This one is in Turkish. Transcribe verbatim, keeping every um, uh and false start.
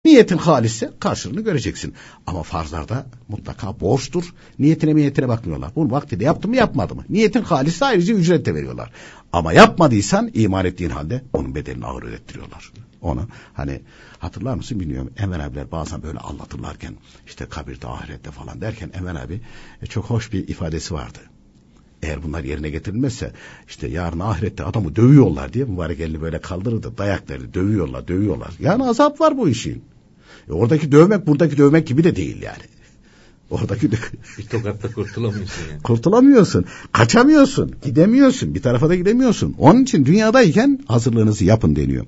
Niyetin halisse karşılığını göreceksin. Ama farzlarda mutlaka borçtur. Niyetine niyetine bakmıyorlar. Bunu vaktinde yaptı mı yapmadı mı? Niyetin halisse ayrıca ücret de veriyorlar. Ama yapmadıysan iman ettiğin halde onun bedelini ağır ödettiriyorlar. Onu hani hatırlar mısın bilmiyorum. Enver abiler bazen böyle anlatırlarken işte kabirde ahirette falan derken Enver abi e, çok hoş bir ifadesi vardı. Eğer bunlar yerine getirilmezse işte yarın ahirette adamı dövüyorlar diye mübarek elini böyle kaldırırdı. Dayak verdi. Dövüyorlar dövüyorlar. Yani azap var bu işin. E, oradaki dövmek buradaki dövmek gibi de değil yani. Oradaki bir tokatla kurtulamıyorsun yani. Kurtulamıyorsun. Kaçamıyorsun. Gidemiyorsun. Bir tarafa da gidemiyorsun. Onun için dünyadayken hazırlığınızı yapın deniyor.